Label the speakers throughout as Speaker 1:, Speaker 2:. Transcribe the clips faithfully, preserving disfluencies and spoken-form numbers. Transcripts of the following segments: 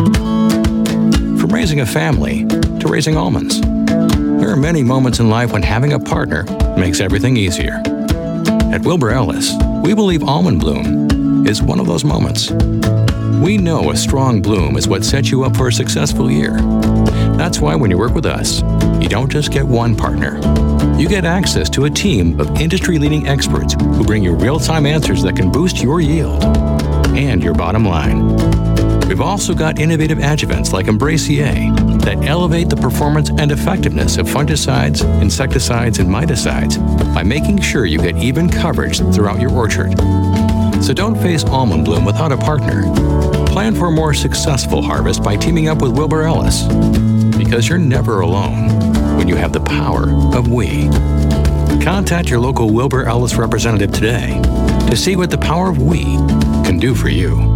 Speaker 1: From raising a family to raising almonds, there are many moments in life when having a partner makes everything easier. At Wilbur Ellis, we believe almond bloom is one of those moments. We know a strong bloom is what sets you up for a successful year. That's why when you work with us, you don't just get one partner. You get access to a team of industry-leading experts who bring you real-time answers that can boost your yield and your bottom line. We've also got innovative adjuvants like Embracier that elevate the performance and effectiveness of fungicides, insecticides, and miticides by making sure you get even coverage throughout your orchard. So don't face almond bloom without a partner. Plan for a more successful harvest by teaming up with Wilbur Ellis, because you're never alone when you have the power of we. Contact your local Wilbur Ellis representative today to see what the power of we can do for you.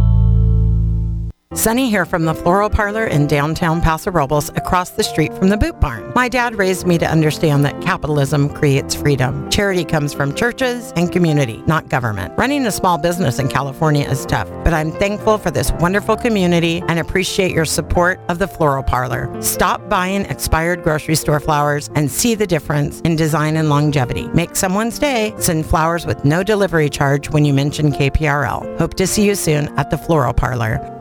Speaker 2: Sunny here from the Floral Parlor in downtown Paso Robles, across the street from the Boot Barn. My dad raised me to understand that capitalism creates freedom. Charity comes from churches and community, not government. Running a small business in California is tough, but I'm thankful for this wonderful community and appreciate your support of the Floral Parlor. Stop buying expired grocery store flowers and see the difference in design and longevity. Make someone's day. Send flowers with no delivery charge when you mention K P R L. Hope to see you soon at the Floral Parlor.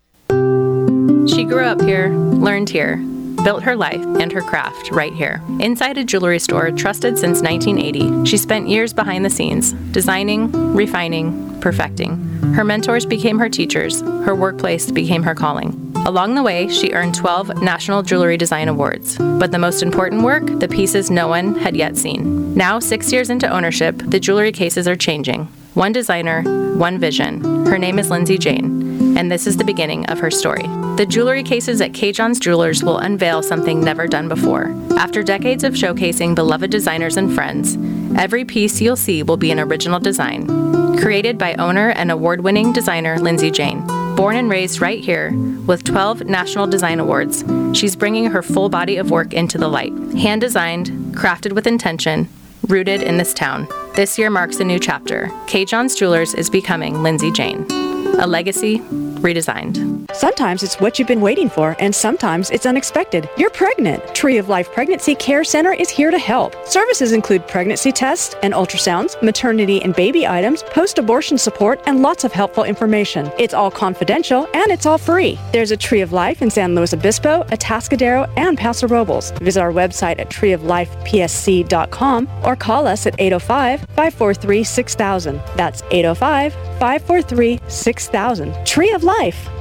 Speaker 3: She grew up here, learned here, built her life and her craft right here. Inside a jewelry store trusted since nineteen eighty, she spent years behind the scenes, designing, refining, perfecting. Her mentors became her teachers, her workplace became her calling. Along the way, she earned twelve National Jewelry Design Awards. But the most important work, the pieces no one had yet seen. Now, six years into ownership, the jewelry cases are changing. One designer, one vision. Her name is Lindsay Jane, and this is the beginning of her story. The jewelry cases at K. John's Jewelers will unveil something never done before. After decades of showcasing beloved designers and friends, every piece you'll see will be an original design, created by owner and award-winning designer Lindsay Jane. Born and raised right here, with twelve National Design Awards, she's bringing her full body of work into the light. Hand-designed, crafted with intention, rooted in this town. This year marks a new chapter. K. John's Jewelers is becoming Lindsay Jane. A legacy redesigned.
Speaker 4: Sometimes it's what you've been waiting for, and sometimes it's unexpected. You're pregnant. Tree of Life Pregnancy Care Center is here to help. Services include pregnancy tests and ultrasounds, maternity and baby items, post-abortion support, and lots of helpful information. It's all confidential, and it's all free. There's a Tree of Life in San Luis Obispo, Atascadero, and Paso Robles. Visit our website at tree of life p s c dot com or call us at eight oh five, five four three, six thousand. That's eight oh five, five four three, six thousand. Tree of Life.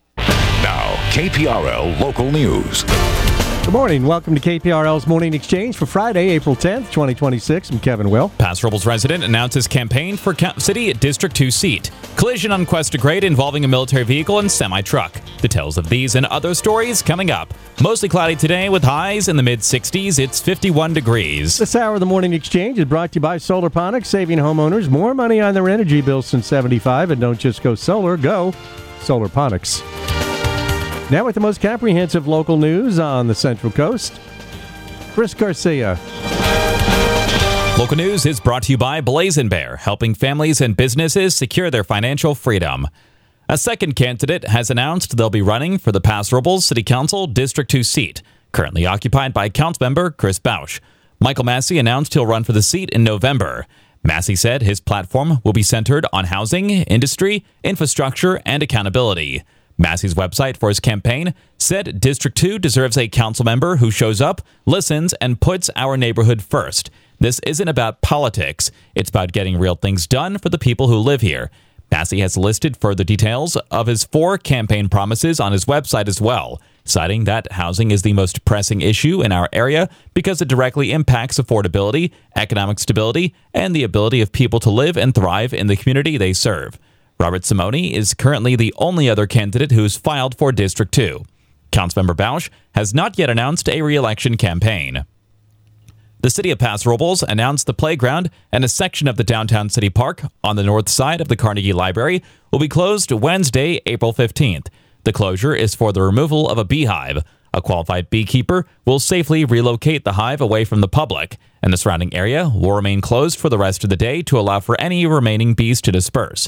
Speaker 5: Now, K P R L Local News.
Speaker 6: Good morning. Welcome to K P R L's Morning Exchange for Friday, April tenth, twenty twenty-six. I'm Kevin Will.
Speaker 7: Paso Robles resident announces campaign for City District two seat. Collision on Cuesta Grade involving a military vehicle and semi-truck. Details of these and other stories coming up. Mostly cloudy today with highs in the mid-sixties. It's fifty-one degrees.
Speaker 6: This hour of the Morning Exchange is brought to you by Solarponics, saving homeowners more money on their energy bills since seventy-five. And don't just go solar, go Solarponics. Now with the most comprehensive local news on the Central Coast, Chris Garcia.
Speaker 7: Local news is brought to you by Blazin' Bear, helping families and businesses secure their financial freedom. A second candidate has announced they'll be running for the Paso Robles City Council District two seat, currently occupied by Councilmember Chris Bausch. Michael Massey announced he'll run for the seat in November. Massey said his platform will be centered on housing, industry, infrastructure, and accountability. Massey's website for his campaign said District two deserves a council member who shows up, listens, and puts our neighborhood first. This isn't about politics. It's about getting real things done for the people who live here. Massey has listed further details of his four campaign promises on his website as well, citing that housing is the most pressing issue in our area because it directly impacts affordability, economic stability, and the ability of people to live and thrive in the community they serve. Robert Simone is currently the only other candidate who's filed for District two. Councilmember Bausch has not yet announced a re-election campaign. The city of Paso Robles announced the playground and a section of the downtown city park on the north side of the Carnegie Library will be closed Wednesday, April fifteenth. The closure is for the removal of a beehive. A qualified beekeeper will safely relocate the hive away from the public, and the surrounding area will remain closed for the rest of the day to allow for any remaining bees to disperse.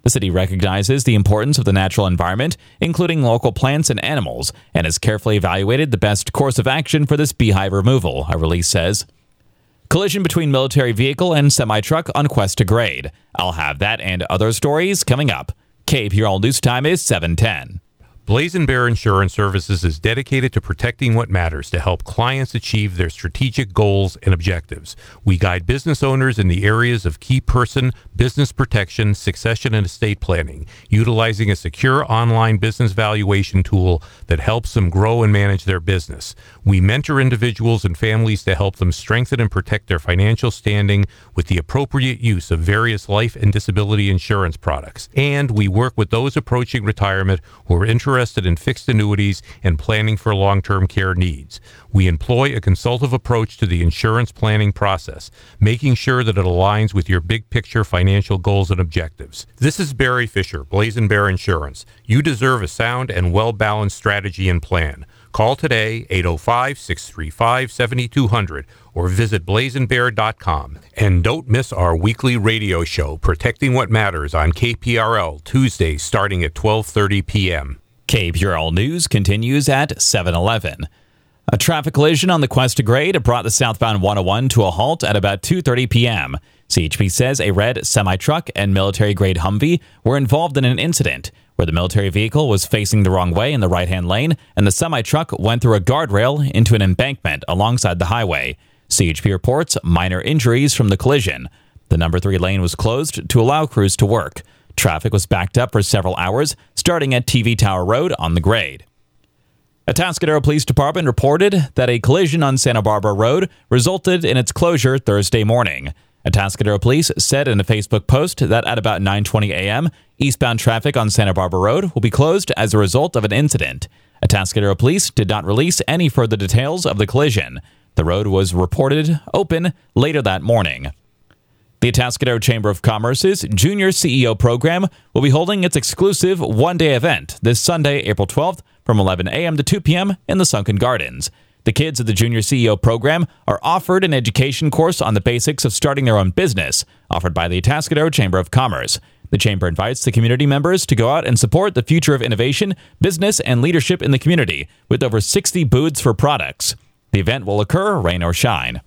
Speaker 7: The city recognizes the importance of the natural environment, including local plants and animals, and has carefully evaluated the best course of action for this beehive removal, a release says. Collision between military vehicle and semi-truck on quest to grade. I'll have that and other stories coming up. K P R L News Time is seven ten.
Speaker 8: Blazing Bear Insurance Services is dedicated to protecting what matters to help clients achieve their strategic goals and objectives. We guide business owners in the areas of key person, business protection, succession, and estate planning, utilizing a secure online business valuation tool that helps them grow and manage their business. We mentor individuals and families to help them strengthen and protect their financial standing with the appropriate use of various life and disability insurance products. And we work with those approaching retirement who are interested in fixed annuities and planning for long-term care needs. We employ a consultative approach to the insurance planning process, making sure that it aligns with your big picture financial goals and objectives. This is Barry Fisher, Blazing Bear Insurance. You deserve a sound and well-balanced strategy and plan. Call today, eight oh five, six three five, seven two zero zero, or visit blazing bear dot com. And don't miss our weekly radio show, Protecting What Matters, on K P R L, Tuesdays starting at twelve thirty p.m.
Speaker 7: K P R L News continues at seven eleven. A traffic collision on the quest to grade brought the southbound one oh one to a halt at about two thirty p.m. C H P says a red semi-truck and military-grade Humvee were involved in an incident where the military vehicle was facing the wrong way in the right-hand lane and the semi-truck went through a guardrail into an embankment alongside the highway. C H P reports minor injuries from the collision. The number three lane was closed to allow crews to work. Traffic was backed up for several hours, starting at T V Tower Road on the grade. Atascadero Police Department reported that a collision on Santa Barbara Road resulted in its closure Thursday morning. Atascadero Police said in a Facebook post that at about nine twenty a.m., eastbound traffic on Santa Barbara Road will be closed as a result of an incident. Atascadero Police did not release any further details of the collision. The road was reported open later that morning. The Atascadero Chamber of Commerce's Junior C E O program will be holding its exclusive one-day event this Sunday, April twelfth, from eleven a.m. to two p.m. in the Sunken Gardens. The kids of the Junior C E O program are offered an education course on the basics of starting their own business, offered by the Atascadero Chamber of Commerce. The chamber invites the community members to go out and support the future of innovation, business, and leadership in the community, with over sixty booths for products. The event will occur rain or shine.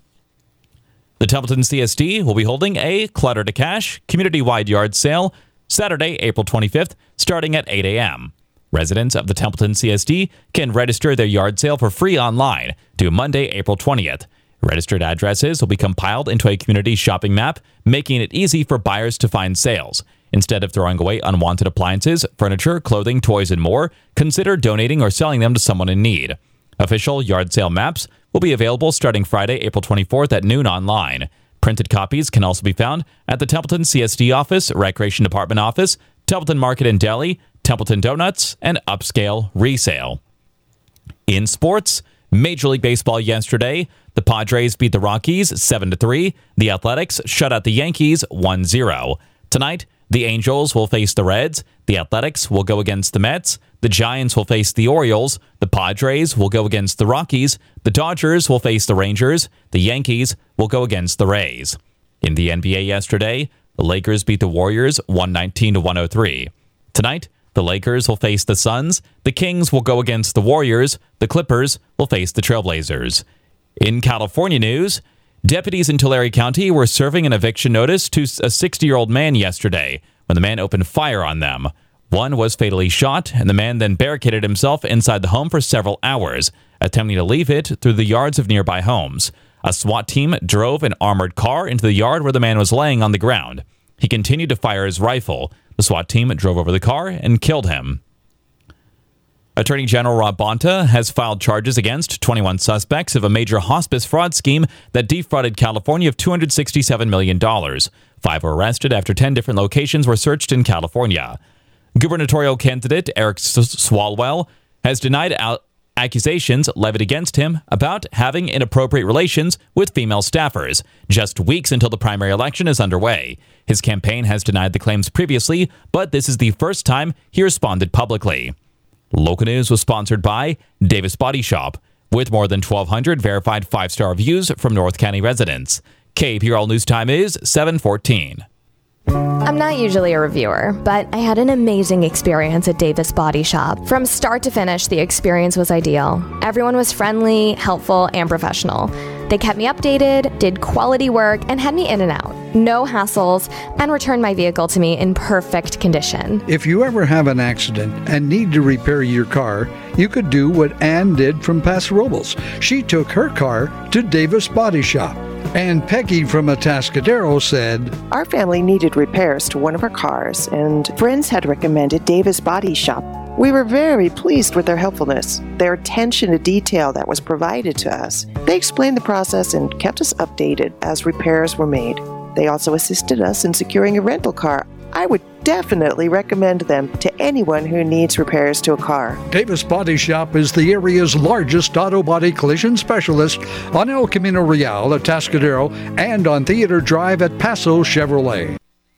Speaker 7: The Templeton C S D will be holding a Clutter to Cash community-wide yard sale Saturday, April twenty-fifth, starting at eight a.m. Residents of the Templeton C S D can register their yard sale for free online due Monday, April twentieth. Registered addresses will be compiled into a community shopping map, making it easy for buyers to find sales. Instead of throwing away unwanted appliances, furniture, clothing, toys, and more, consider donating or selling them to someone in need. Official yard sale maps will be available starting Friday, April twenty-fourth at noon online. Printed copies can also be found at the Templeton C S D office, Recreation Department office, Templeton Market and Deli, Templeton Donuts, and Upscale Resale. In sports, Major League Baseball yesterday, the Padres beat the Rockies seven to three. The Athletics shut out the Yankees one zero. Tonight, the Angels will face the Reds. The Athletics will go against the Mets. The Giants will face the Orioles. The Padres will go against the Rockies. The Dodgers will face the Rangers. The Yankees will go against the Rays. In the N B A yesterday, the Lakers beat the Warriors one nineteen to one oh three. Tonight, the Lakers will face the Suns. The Kings will go against the Warriors. The Clippers will face the Trailblazers. In California news, deputies in Tulare County were serving an eviction notice to a sixty-year-old man yesterday when the man opened fire on them. One was fatally shot, and the man then barricaded himself inside the home for several hours, attempting to leave it through the yards of nearby homes. A SWAT team drove an armored car into the yard where the man was laying on the ground. He continued to fire his rifle. The SWAT team drove over the car and killed him. Attorney General Rob Bonta has filed charges against twenty-one suspects of a major hospice fraud scheme that defrauded California of two hundred sixty-seven million dollars. Five were arrested after ten different locations were searched in California. Gubernatorial candidate Eric Swalwell has denied out accusations levied against him about having inappropriate relations with female staffers, just weeks until the primary election is underway. His campaign has denied the claims previously, but this is the first time he responded publicly. Local News was sponsored by Davis Body Shop, with more than twelve hundred verified five-star reviews from North County residents. K P R L News Time is seven fourteen.
Speaker 9: I'm not usually a reviewer, but I had an amazing experience at Davis Body Shop. From start to finish, the experience was ideal. Everyone was friendly, helpful, and professional. They kept me updated, did quality work, and had me in and out. No hassles, and returned my vehicle to me in perfect condition.
Speaker 10: If you ever have an accident and need to repair your car, you could do what Ann did from Paso Robles. She took her car to Davis Body Shop. And Peggy from Atascadero said,
Speaker 11: our family needed repairs to one of our cars, and friends had recommended Davis Body Shop. We were very pleased with their helpfulness, their attention to detail that was provided to us. They explained the process and kept us updated as repairs were made. They also assisted us in securing a rental car. I would definitely recommend them to anyone who needs repairs to a car.
Speaker 10: Davis Body Shop is the area's largest auto body collision specialist on El Camino Real at Atascadero and on Theater Drive at Paso Chevrolet.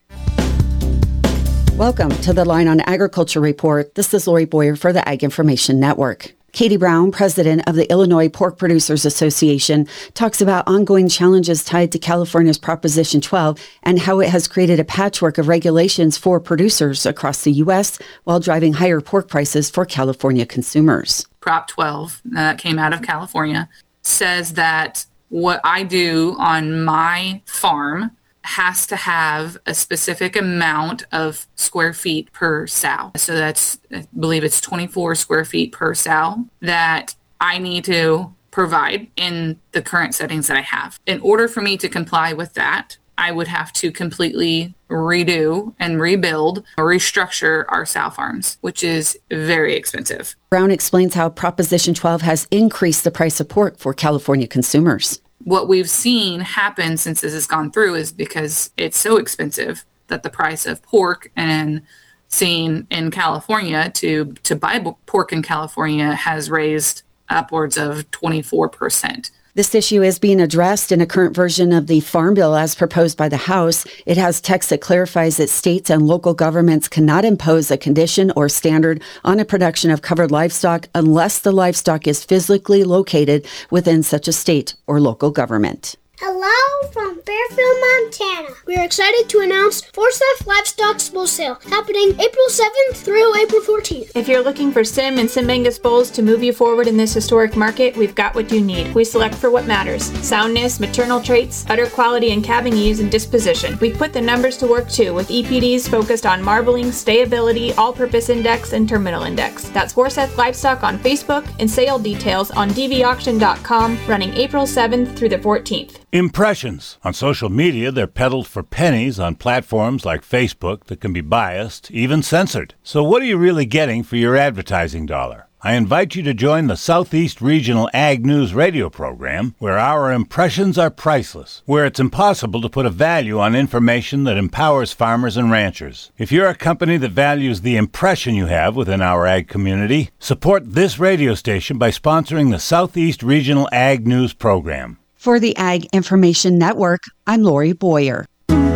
Speaker 12: Welcome to the Line on Agriculture Report. This is Lori Boyer for the Ag Information Network. Katie Brown, president of the Illinois Pork Producers Association, talks about ongoing challenges tied to California's Proposition twelve and how it has created a patchwork of regulations for producers across the U S while driving higher pork prices for California consumers.
Speaker 13: Prop twelve that came out of California says that what I do on my farm has to have a specific amount of square feet per sow. So that's, I believe it's twenty-four square feet per sow that I need to provide in the current settings that I have. In order for me to comply with that, I would have to completely redo and rebuild or restructure our sow farms, which is very expensive.
Speaker 12: Brown explains how Proposition twelve has increased the price of pork for California consumers.
Speaker 13: What we've seen happen since this has gone through is because it's so expensive that the price of pork and seen in California to, to buy pork in California has raised upwards of twenty-four percent.
Speaker 12: This issue is being addressed in a current version of the Farm Bill as proposed by the House. It has text that clarifies that states and local governments cannot impose a condition or standard on a production of covered livestock unless the livestock is physically located within such a state or local government.
Speaker 14: Hello from Fairfield, Montana. We are excited to announce Forsyth Livestock Bull Sale happening April seventh through April fourteenth.
Speaker 15: If you're looking for Sim and Sim Angus bulls to move you forward in this historic market, we've got what you need. We select for what matters: soundness, maternal traits, udder quality, and calving ease and disposition. We've put the numbers to work too, with E P Ds focused on marbling, stayability, all-purpose index, and terminal index. That's Forsyth Livestock on Facebook and sale details on d v auction dot com, running April seventh through the fourteenth.
Speaker 16: Impressions. On social media, they're peddled for pennies on platforms like Facebook that can be biased, even censored. So what are you really getting for your advertising dollar? I invite you to join the Southeast Regional Ag News radio program, where our impressions are priceless, where it's impossible to put a value on information that empowers farmers and ranchers. If you're a company that values the impression you have within our ag community, support this radio station by sponsoring the Southeast Regional Ag News program.
Speaker 12: For the Ag Information Network, I'm Lori Boyer.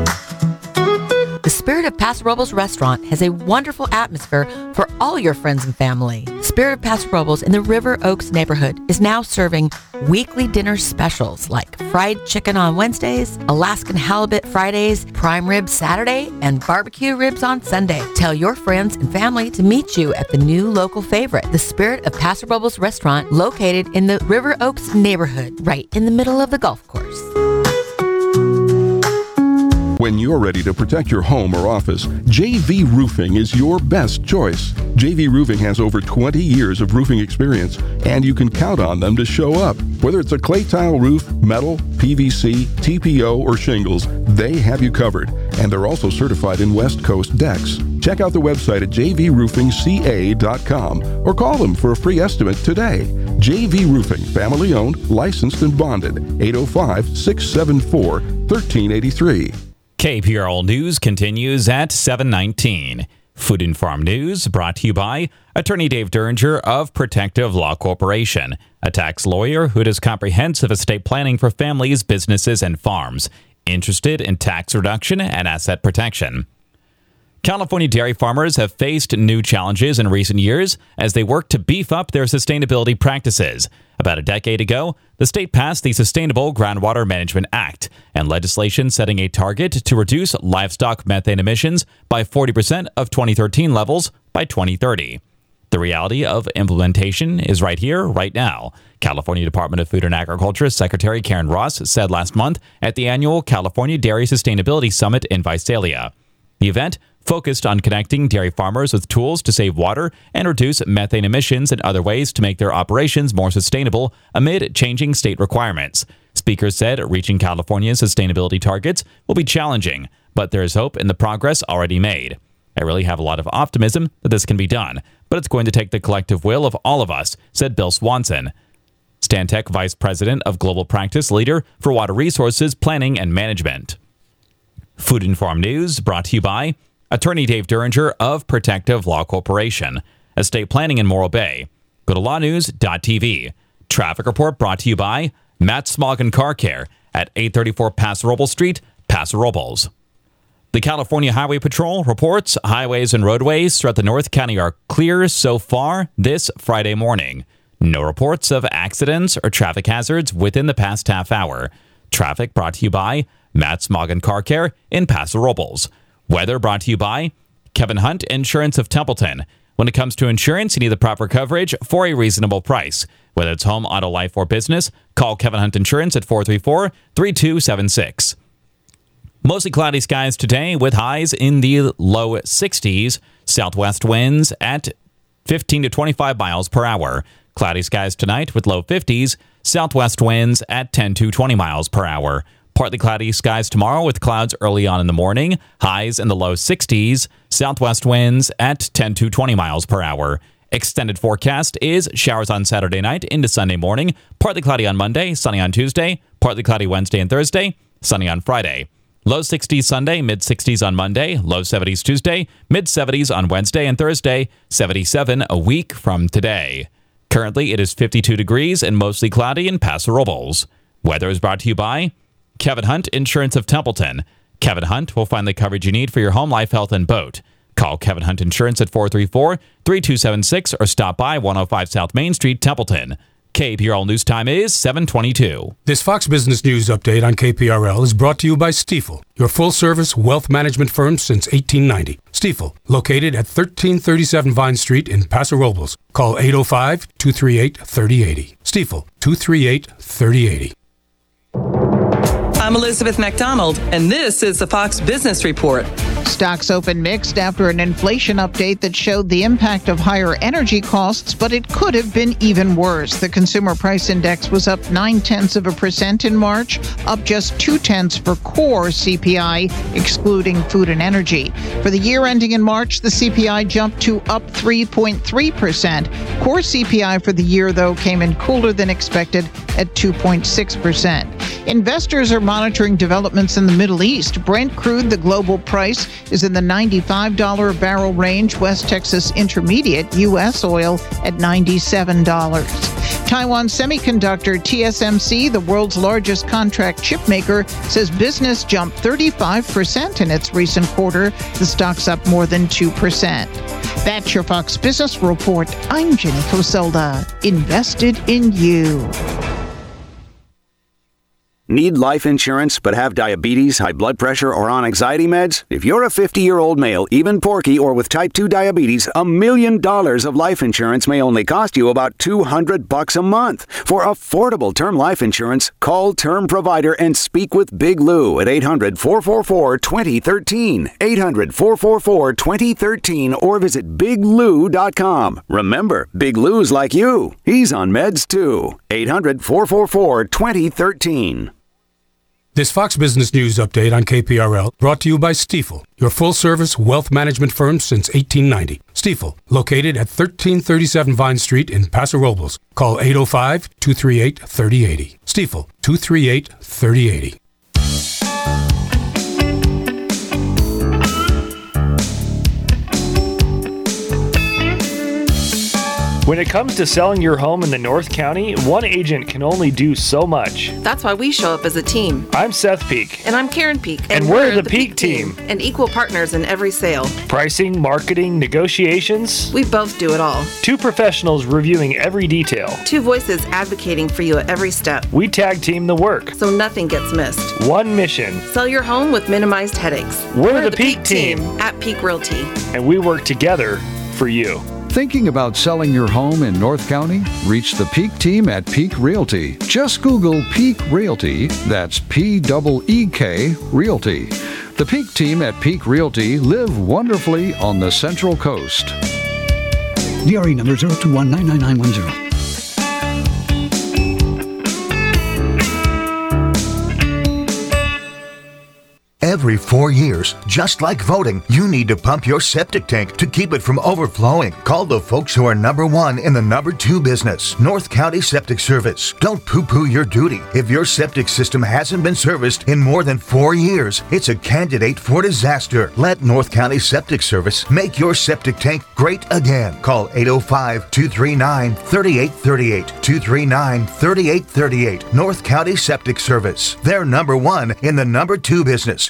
Speaker 17: The Spirit of Paso Robles restaurant has a wonderful atmosphere for all your friends and family. Spirit of Paso Robles in the River Oaks neighborhood is now serving weekly dinner specials like fried chicken on Wednesdays, Alaskan halibut Fridays, prime rib Saturday, and barbecue ribs on Sunday. Tell your friends and family to meet you at the new local favorite, the Spirit of Paso Robles restaurant, located in the River Oaks neighborhood, right in the middle of the golf course.
Speaker 18: When you're ready to protect your home or office, J V Roofing is your best choice. J V Roofing has over twenty years of roofing experience, and you can count on them to show up. Whether it's a clay tile roof, metal, P V C, T P O, or shingles, they have you covered, and they're also certified in West Coast decks. Check out the website at j v roofing c a dot com or call them for a free estimate today. J V Roofing, family owned, licensed, and bonded. eight oh five, six seven four, one three eight three.
Speaker 7: K P R L News continues at seven nineteen. Food and Farm News brought to you by Attorney Dave Derringer of Protective Law Corporation, a tax lawyer who does comprehensive estate planning for families, businesses, and farms, interested in tax reduction and asset protection. California dairy farmers have faced new challenges in recent years as they work to beef up their sustainability practices. About a decade ago, the state passed the Sustainable Groundwater Management Act and legislation setting a target to reduce livestock methane emissions by forty percent of twenty thirteen levels by twenty thirty. The reality of implementation is right here, right now, California Department of Food and Agriculture Secretary Karen Ross said last month at the annual California Dairy Sustainability Summit in Visalia. The event focused on connecting dairy farmers with tools to save water and reduce methane emissions and other ways to make their operations more sustainable amid changing state requirements. Speakers said reaching California's sustainability targets will be challenging, but there is hope in the progress already made. I really have a lot of optimism that this can be done, but it's going to take the collective will of all of us, said Bill Swanson, Stantec Vice President of Global Practice Leader for Water Resources Planning and Management. Food Informed News brought to you by Attorney Dave Duringer of Protective Law Corporation, Estate Planning in Morro Bay. Go to law news dot t v. Traffic report brought to you by Matt Smoggin Car Care at eight thirty-four Paso Robles Street, Paso Robles. The California Highway Patrol reports highways and roadways throughout the North County are clear so far this Friday morning. No reports of accidents or traffic hazards within the past half hour. Traffic brought to you by Matt Smoggin Car Care in Paso Robles. Weather brought to you by Kevin Hunt Insurance of Templeton. When it comes to insurance, you need the proper coverage for a reasonable price. Whether it's home, auto, life, or business, call Kevin Hunt Insurance at four three four, three two seven six. Mostly cloudy skies today with highs in the low sixties. Southwest winds at fifteen to twenty-five miles per hour. Cloudy skies tonight with low fifties. Southwest winds at ten to twenty miles per hour. Partly cloudy skies tomorrow with clouds early on in the morning. Highs in the low sixties. Southwest winds at ten to twenty miles per hour. Extended forecast is showers on Saturday night into Sunday morning. Partly cloudy on Monday, sunny on Tuesday. Partly cloudy Wednesday and Thursday, sunny on Friday. Low sixties Sunday, mid sixties on Monday, low seventies Tuesday, mid seventies on Wednesday and Thursday, seventy-seven a week from today. Currently, it is fifty-two degrees and mostly cloudy in Paso Robles. Weather is brought to you by Kevin Hunt Insurance of Templeton. Kevin Hunt will find the coverage you need for your home, life, health, and boat. Call Kevin Hunt Insurance at four three four, three two seven six or stop by one oh five South Main Street, Templeton. K P R L News Time is seven twenty-two.
Speaker 19: This Fox Business News update on K P R L is brought to you by Stifel, your full-service wealth management firm since eighteen ninety. Stifel, located at thirteen thirty-seven Vine Street in Paso Robles. Call eight oh five, two three eight, three oh eight oh. Stifel, two three eight, three oh eight oh.
Speaker 20: I'm Elizabeth McDonald, and this is the Fox Business Report.
Speaker 21: Stocks opened mixed after an inflation update that showed the impact of higher energy costs, but it could have been even worse. The Consumer Price Index was up nine tenths of a percent in March, up just two tenths for core C P I, excluding food and energy. For the year ending in March, the C P I jumped to up three point three percent. Core C P I for the year, though, came in cooler than expected at two point six percent. Investors are monitoring developments in the Middle East. Brent crude, the global price, is in the ninety-five dollars a barrel range. West Texas Intermediate U S oil at ninety-seven dollars. Taiwan Semiconductor, T S M C, the world's largest contract chip maker, says business jumped thirty-five percent in its recent quarter. The stock's up more than two percent. That's your Fox Business Report. I'm Jenny Coselda. Invested in you.
Speaker 22: Need life insurance but have diabetes, high blood pressure, or on anxiety meds? If you're a fifty-year-old male, even porky, or with type two diabetes, a million dollars of life insurance may only cost you about two hundred bucks a month. For affordable term life insurance, call Term Provider and speak with Big Lou at eight hundred, four four four, two oh one three. eight hundred, four four four, two oh one three or visit big lou dot com. Remember, Big Lou's like you. He's on meds too. eight hundred, four four four, two oh one three.
Speaker 19: This Fox Business News update on K P R L brought to you by Stifel, your full-service wealth management firm since eighteen ninety. Stifel, located at thirteen thirty-seven Vine Street in Paso Robles. Call eight oh five, two three eight, three oh eight oh. Stifel, two three eight, three oh eight oh.
Speaker 1: When it comes to selling your home in the North County, one agent can only do so much.
Speaker 2: That's why we show up as a team.
Speaker 1: I'm Seth Peak.
Speaker 2: And I'm Karen Peak.
Speaker 1: And, and we're, we're the, the Peak, Peak team.
Speaker 2: team. And equal partners in every sale.
Speaker 1: Pricing, marketing, negotiations.
Speaker 2: We both do it all.
Speaker 1: Two professionals reviewing every detail.
Speaker 2: Two voices advocating for you at every step.
Speaker 1: We tag team the work.
Speaker 2: So nothing gets missed.
Speaker 1: One mission.
Speaker 2: Sell your home with minimized headaches.
Speaker 1: We're, we're the, the Peak, Peak team.
Speaker 2: team at Peak Realty.
Speaker 1: And we work together for you.
Speaker 10: Thinking about selling your home in North County? Reach the Peak team at Peak Realty. Just Google Peak Realty. That's P E E K Realty. The Peak team at Peak Realty live wonderfully on the Central Coast.
Speaker 23: D R E number zero two one nine nine nine one zero.
Speaker 24: Every four years, just like voting, you need to pump your septic tank to keep it from overflowing. Call the folks who are number one in the number two business, North County Septic Service. Don't poo-poo your duty. If your septic system hasn't been serviced in more than four years, it's a candidate for disaster. Let North County Septic Service make your septic tank great again. Call eight oh five, two three nine, three eight three eight, two three nine, three eight three eight. North County Septic Service. They're number one in the number two business.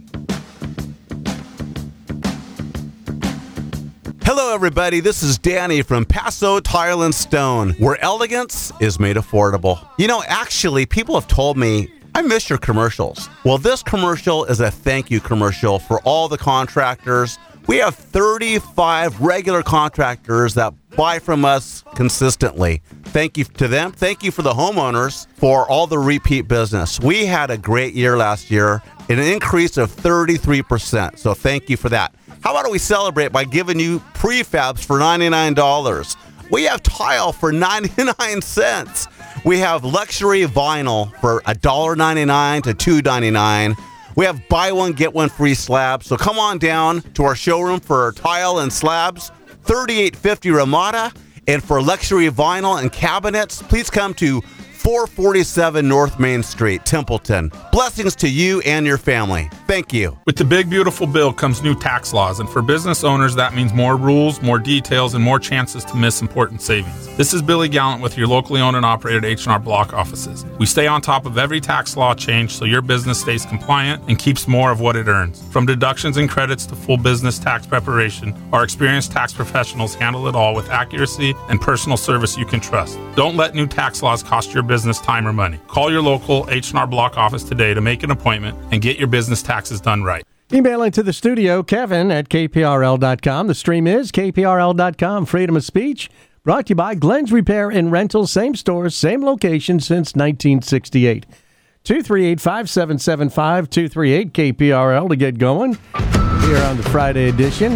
Speaker 25: Hello, everybody. This is Danny from Paso Tile and Stone, where elegance is made affordable. You know, actually, people have told me, I miss your commercials. Well, this commercial is a thank you commercial for all the contractors. We have thirty-five regular contractors that buy from us consistently. Thank you to them. Thank you for the homeowners for all the repeat business. We had a great year last year, an increase of thirty-three percent. So thank you for that. How about we celebrate by giving you prefabs for ninety-nine dollars? We have tile for ninety-nine cents. We have luxury vinyl for one dollar ninety-nine to two ninety-nine. We have buy one, get one free slabs. So come on down to our showroom for tile and slabs, thirty-eight fifty Ramada. And for luxury vinyl and cabinets, please come to four forty-seven North Main Street, Templeton. Blessings to you and your family. Thank you.
Speaker 26: With the big, beautiful bill comes new tax laws, and for business owners, that means more rules, more details, and more chances to miss important savings. This is Billy Gallant with your locally owned and operated H and R Block offices. We stay on top of every tax law change so your business stays compliant and keeps more of what it earns. From deductions and credits to full business tax preparation, our experienced tax professionals handle it all with accuracy and personal service you can trust. Don't let new tax laws cost your business time or money. Call your local H and R Block office today to make an appointment and get your business taxes done right.
Speaker 6: Email into the studio, Kevin at K P R L dot com. The stream is K P R L dot com. Freedom of speech. Brought to you by Glenn's Repair and Rental. Same stores, same location since nineteen sixty-eight. two three eight, five seven seven five, two three eight K P R L to get going here on the Friday edition.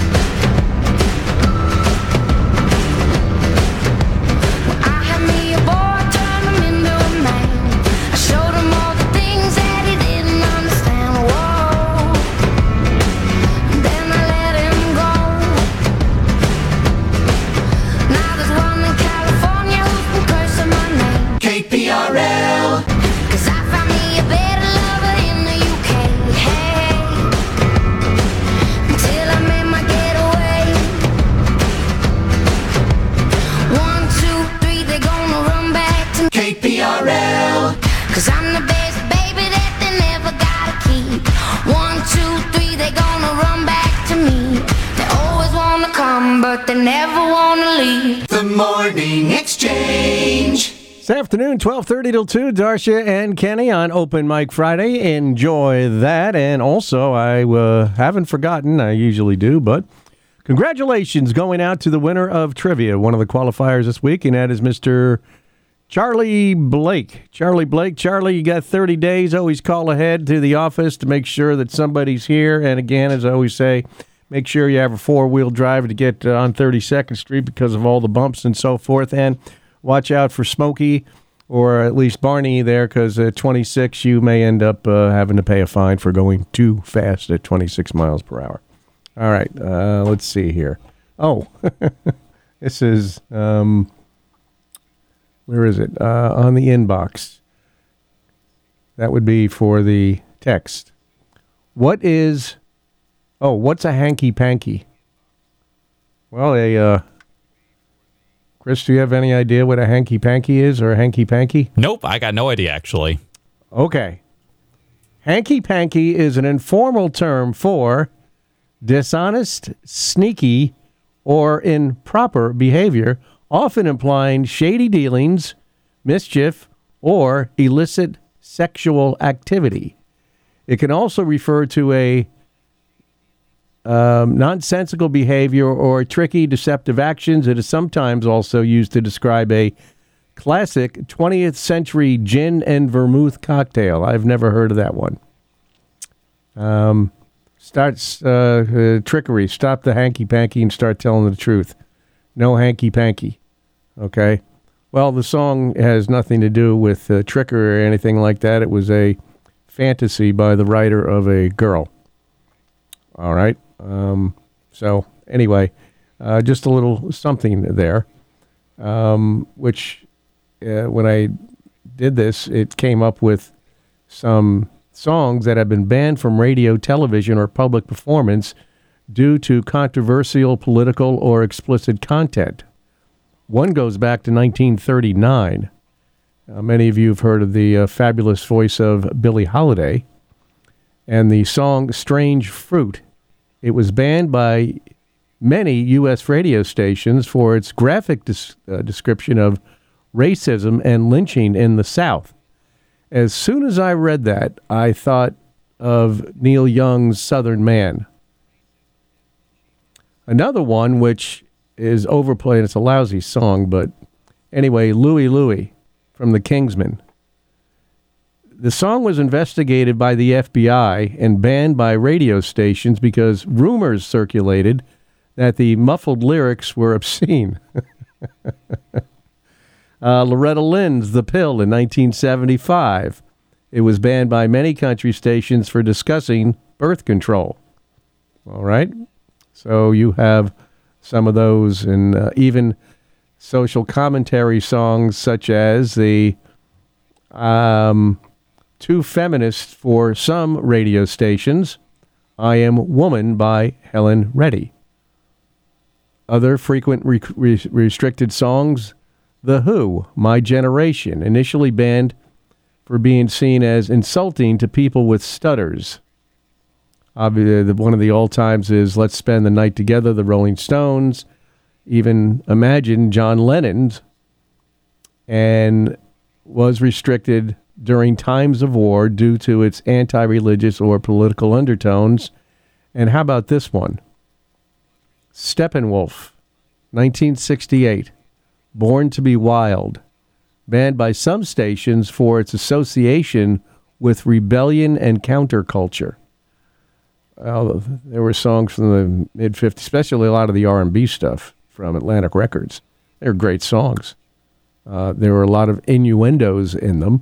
Speaker 27: Cause I'm the best baby that they never gotta keep. One, two, three, they gonna run back to me. They always wanna come, but they never wanna leave. The Morning Exchange.
Speaker 6: This afternoon, twelve thirty till two, Darcia and Kenny on Open Mic Friday. Enjoy that. And also, I uh, haven't forgotten, I usually do, but congratulations going out to the winner of trivia, one of the qualifiers this week, and that is Mister Charlie Blake. Charlie Blake. Charlie, you got thirty days. Always call ahead to the office to make sure that somebody's here. And again, as I always say, make sure you have a four-wheel drive to get uh, on thirty-second Street because of all the bumps and so forth. And watch out for Smokey, or at least Barney there, because at twenty-six, you may end up uh, having to pay a fine for going too fast at twenty-six miles per hour. All right, uh, let's see here. Oh, this is... Um, Where is it? Uh, on the inbox. That would be for the text. What is... Oh, what's a hanky-panky? Well, a, uh, Chris, do you have any idea what a hanky-panky is or a hanky-panky?
Speaker 7: Nope, I got no idea, actually.
Speaker 6: Okay. Hanky-panky is an informal term for dishonest, sneaky, or improper behavior, often implying shady dealings, mischief, or illicit sexual activity. It can also refer to a um, nonsensical behavior or tricky, deceptive actions. It is sometimes also used to describe a classic twentieth century gin and vermouth cocktail. I've never heard of that one. Um, starts uh, uh, trickery. Stop the hanky-panky and start telling the truth. No hanky-panky. Okay? Well, the song has nothing to do with uh, trickery or anything like that. It was a fantasy by the writer of a girl. All right? Um, so, anyway, uh, just a little something there, um, which uh, when I did this, it came up with some songs that have been banned from radio, television, or public performance due to controversial, political, or explicit content. One goes back to nineteen thirty-nine. Uh, many of you have heard of the uh, fabulous voice of Billie Holiday and the song Strange Fruit. It was banned by many U S radio stations for its graphic dis- uh, description of racism and lynching in the South. As soon as I read that, I thought of Neil Young's Southern Man. Another one, which is overplayed, it's a lousy song, but anyway, Louie Louie from the Kingsmen. The song was investigated by the F B I and banned by radio stations because rumors circulated that the muffled lyrics were obscene. uh, Loretta Lynn's The Pill in nineteen seventy-five. It was banned by many country stations for discussing birth control. All right? So you have some of those, and uh, even social commentary songs such as the um, Too Feminist for some radio stations, I Am Woman by Helen Reddy. Other frequent re- re- restricted songs, The Who, My Generation, initially banned for being seen as insulting to people with stutters. Obviously, one of the all-times is Let's Spend the Night Together, the Rolling Stones. Even Imagine, John Lennon's, and was restricted during times of war due to its anti-religious or political undertones. And how about this one? Steppenwolf, nineteen sixty-eight, Born to be Wild, banned by some stations for its association with rebellion and counterculture. Well, there were songs from the mid-fifties, especially a lot of the R and B stuff from Atlantic Records. They're great songs. Uh, there were a lot of innuendos in them,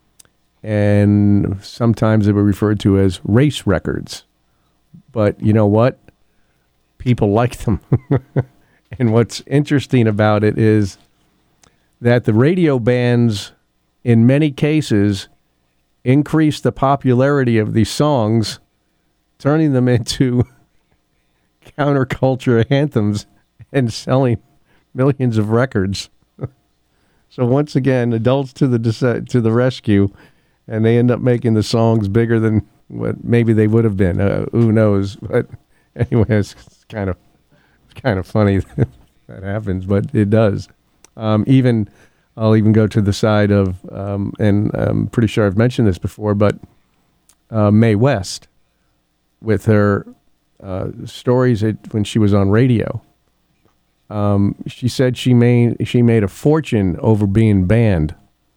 Speaker 6: and sometimes they were referred to as race records. But you know what? People liked them. And what's interesting about it is that the radio bans, in many cases, increased the popularity of these songs, turning them into counterculture anthems and selling millions of records. So once again, adults to the to the rescue, and they end up making the songs bigger than what maybe they would have been. Uh, who knows? But anyway, it's kind of it's kind of funny that, that happens, but it does. Um, even I'll even go to the side of, um, and I'm pretty sure I've mentioned this before, but uh, Mae West, with her uh, stories at, when she was on radio. Um, she said she made she made a fortune over being banned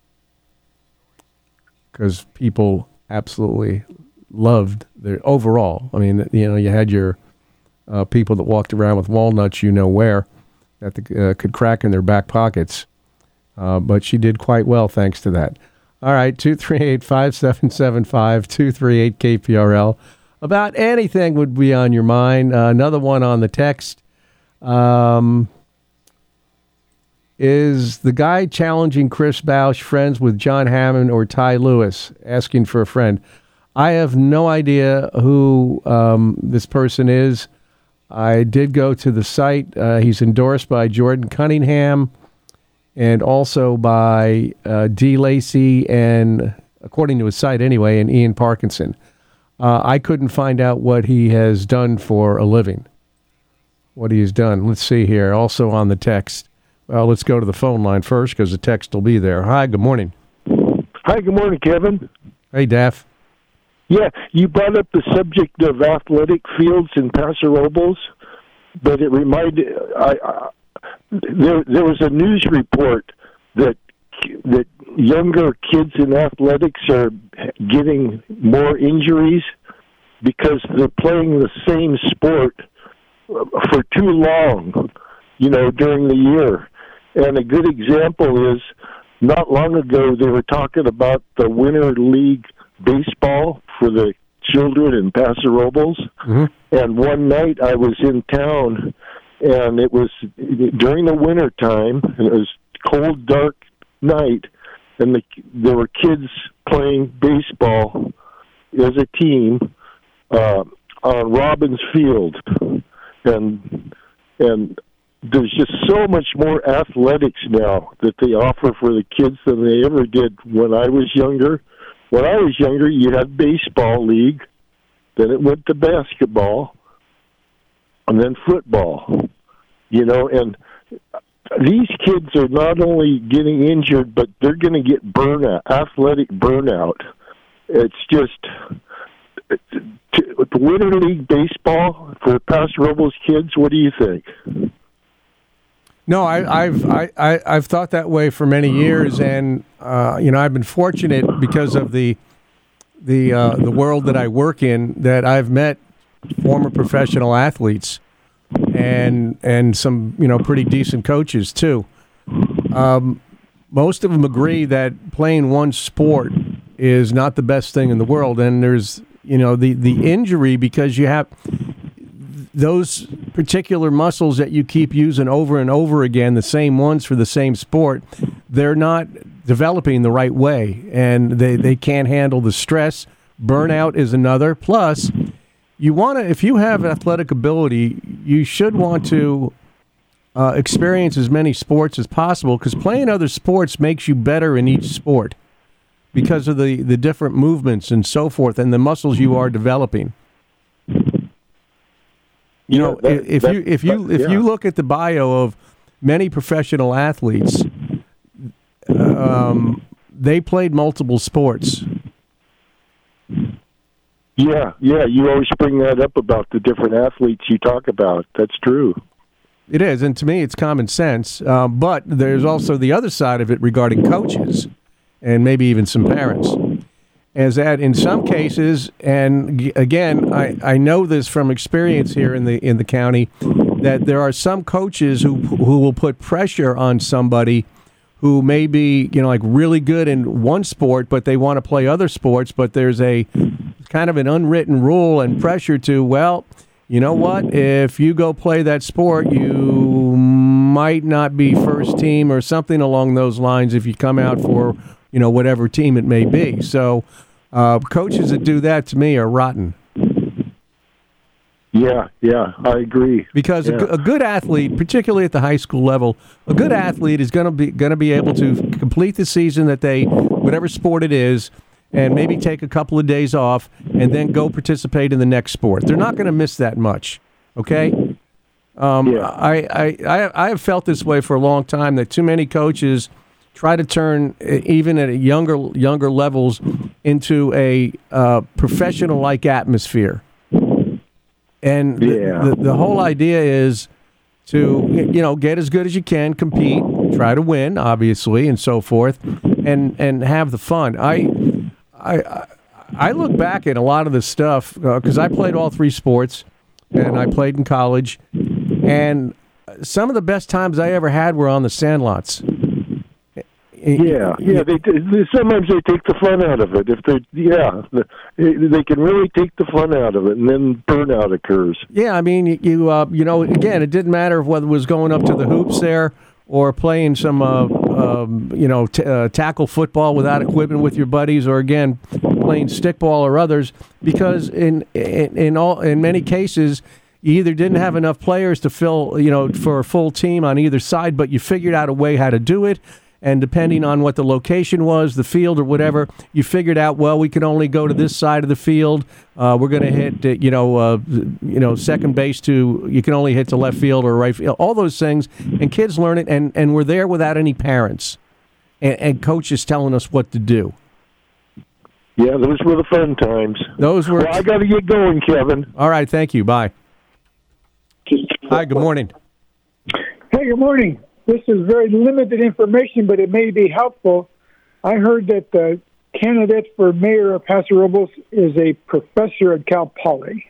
Speaker 6: because people absolutely loved their overall. I mean, you know, you had your uh, people that walked around with walnuts, you know where, that the, uh, could crack in their back pockets. Uh, but she did quite well thanks to that. All right, two three eight, five seven seven five, two three eight K P R L. About anything would be on your mind. Uh, another one on the text. Um, is the guy challenging Chris Bausch friends with John Hammond or Ty Lewis, asking for a friend? I have no idea who um, this person is. I did go to the site. Uh, he's endorsed by Jordan Cunningham. and also by uh, Dee Lacey and, according to his site anyway, and Ian Parkinson. Uh, I couldn't find out what he has done for a living, what he has done. Let's see here. Also on the text. Well, let's go to the phone line first because the text will be there. Hi, good morning.
Speaker 3: Hi, good morning, Kevin.
Speaker 6: Hey, Daff.
Speaker 3: Yeah, you brought up the subject of athletic fields in Paso Robles, but it reminded I, I there there was a news report that that younger kids in athletics are getting more injuries because they're playing the same sport for too long, you know, during the year. And a good example is not long ago they were talking about the Winter League baseball for the children in Paso Robles.
Speaker 6: Mm-hmm.
Speaker 3: And one night I was in town, and it was during the winter time, and it was cold, dark night, and the, there were kids playing baseball as a team uh, on Robbins Field, and and there's just so much more athletics now that they offer for the kids than they ever did when I was younger. When I was younger, you had baseball league, then it went to basketball, and then football. You know, and these kids are not only getting injured, but they're going to get burnout, athletic burnout. It's just the Winter League baseball for Paso Robles kids. What do you think?
Speaker 6: No, I, I've I, I, I've thought that way for many years, and uh, you know, I've been fortunate because of the the uh, the world that I work in that I've met former professional athletes and and some you know pretty decent coaches too. Um, most of them agree that playing one sport is not the best thing in the world, and there's you know the the injury because you have those particular muscles that you keep using over and over again, the same ones for the same sport, they're not developing the right way, and they, they can't handle the stress. Burnout is another. Plus, you want to, if you have athletic ability, you should want to uh, experience as many sports as possible because playing other sports makes you better in each sport because of the, the different movements and so forth and the muscles you are developing. You know,
Speaker 3: yeah, that,
Speaker 6: if
Speaker 3: that,
Speaker 6: you if you
Speaker 3: that,
Speaker 6: if
Speaker 3: yeah.
Speaker 6: you look at the bio of many professional athletes, um, they played multiple sports.
Speaker 3: Yeah, yeah, you always bring that up about the different athletes you talk about. That's true.
Speaker 6: It is, and to me, it's common sense. Um, but there's also the other side of it regarding coaches, and maybe even some parents. Is that in some cases, and again, I, I know this from experience here in the in the county, that there are some coaches who who will put pressure on somebody who may be you know like really good in one sport, but they want to play other sports, but there's a kind of an unwritten rule and pressure to, well, you know what, if you go play that sport, you might not be first team or something along those lines if you come out for you know, whatever team it may be. So uh, coaches that do that, to me, are rotten.
Speaker 3: Yeah, yeah, I agree.
Speaker 6: Because
Speaker 3: yeah.
Speaker 6: a, a good athlete, particularly at the high school level, a good athlete is going to be going to be able to complete the season that they, whatever sport it is, and maybe take a couple of days off and then go participate in the next sport. They're not going to miss that much, okay? Um,
Speaker 3: yeah.
Speaker 6: I, I, I, I have felt this way for a long time, that too many coaches try to turn, even at younger younger levels, into a uh, professional-like atmosphere. And
Speaker 3: yeah.
Speaker 6: the, the, the whole idea is to, you know, get as good as you can, compete, try to win, obviously, and so forth, and and have the fun. I I I look back at a lot of this stuff because uh, I played all three sports, and I played in college, and some of the best times I ever had were on the sandlots.
Speaker 3: Yeah, yeah. They, they sometimes they take the fun out of it. If they, yeah, they can really take the fun out of it, and then burnout occurs.
Speaker 6: Yeah, I mean, you, uh, you know, again, it didn't matter whether it was going up to the hoops there or playing some, uh, um, you know, t- uh, tackle football without equipment with your buddies, or again, playing stickball or others, because in in, in all in many cases, you either didn't have enough players to fill, you know, for a full team on either side, but you figured out a way how to do it. And depending on what the location was, the field or whatever, you figured out, well, we can only go to this side of the field. Uh, we're going to hit, uh, you know, uh, you know, second base to, you can only hit to left field or right field, all those things. And kids learn it, and, and we're there without any parents and, and coaches telling us what to do.
Speaker 3: Yeah, those were the fun times.
Speaker 6: Those were.
Speaker 3: Well, I got to get going, Kevin.
Speaker 6: All right, thank you. Bye. Hi, good morning.
Speaker 4: Hey, good morning. This is very limited information, but it may be helpful. I heard that the candidate for mayor of Paso Robles is a professor at Cal Poly.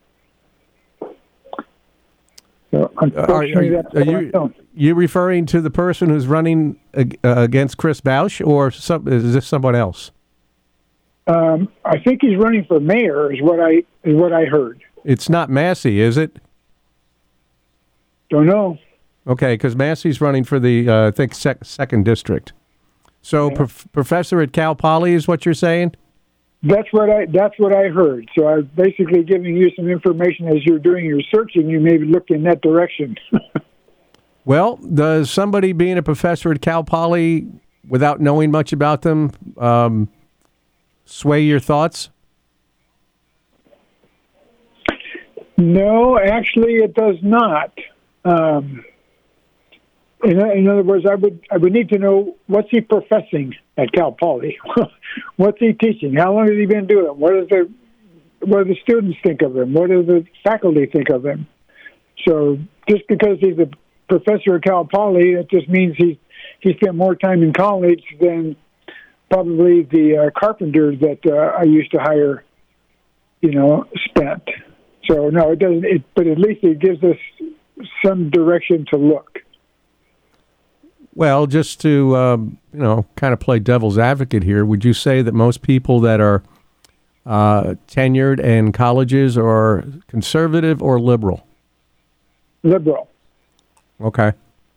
Speaker 4: So unfortunately,
Speaker 6: are, are,
Speaker 4: that's
Speaker 6: are
Speaker 4: what
Speaker 6: you,
Speaker 4: I know.
Speaker 6: you referring to the person who's running uh, against Chris Bausch, or some, is this someone else?
Speaker 4: Um, I think he's running for mayor. Is what I is what I heard.
Speaker 6: It's not Massey, is it?
Speaker 4: Don't know.
Speaker 6: Okay, because Massey's running for the uh, I think sec- second district. So,
Speaker 4: Yeah.
Speaker 6: prof- professor at Cal Poly is what you're saying?
Speaker 4: That's what I that's what I heard. So I'm basically giving you some information as you're doing your searching. You maybe look in that direction.
Speaker 6: Well, does somebody being a professor at Cal Poly, without knowing much about them, um, sway your thoughts?
Speaker 4: No, actually, it does not. Um, in, in other words, I would I would need to know what's he professing at Cal Poly. What's he teaching? How long has he been doing it? What does the what do the students think of him? What do the faculty think of him? So just because he's a professor at Cal Poly, it just means he he spent more time in college than probably the uh, carpenter that uh, I used to hire, you know, spent. So no, it doesn't. It, but at least it gives us some direction to look.
Speaker 6: Well, just to, um, you know, kind of play devil's advocate here, would you say that most people that are uh, tenured in colleges are conservative or liberal?
Speaker 4: Liberal.
Speaker 6: Okay.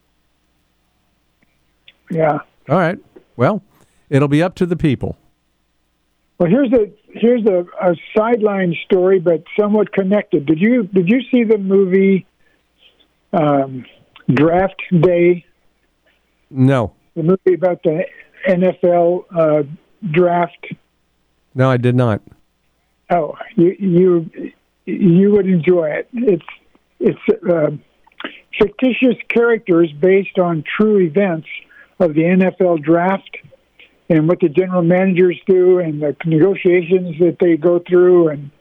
Speaker 4: Yeah.
Speaker 6: All right. Well, it'll be up to the people.
Speaker 4: Well, here's a here's a, a sideline story, but somewhat connected. Did you did you see the movie um, Draft Day?
Speaker 6: No.
Speaker 4: The movie about the N F L uh, draft.
Speaker 6: No, I did not.
Speaker 4: Oh, you you you would enjoy it. It's it's uh, fictitious characters based on true events of the N F L draft and what the general managers do and the negotiations that they go through, and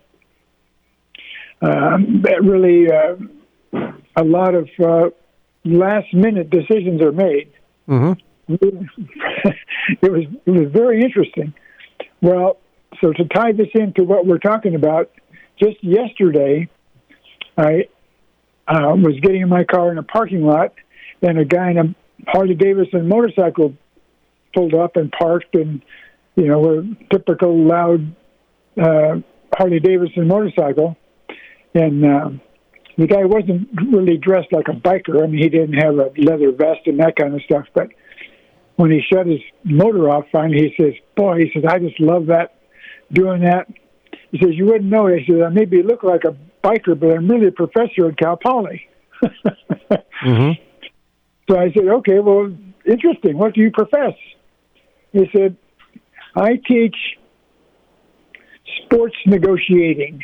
Speaker 4: um, that really uh, a lot of uh, last minute decisions are made.
Speaker 6: Mm-hmm.
Speaker 4: It was it was very interesting. Well, so to tie this into what we're talking about, just yesterday, I uh, was getting in my car in a parking lot, and a guy in a Harley Davidson motorcycle pulled up and parked, and you know, a typical loud uh, Harley Davidson motorcycle, and um, the guy wasn't really dressed like a biker. I mean, he didn't have a leather vest and that kind of stuff. But when he shut his motor off finally, he says, boy, he says, I just love that, doing that. He says, you wouldn't know it. He says, I maybe look like a biker, but I'm really a professor at Cal Poly.
Speaker 6: Mm-hmm.
Speaker 4: So I said, okay, well, interesting. What do you profess? He said, I teach sports negotiating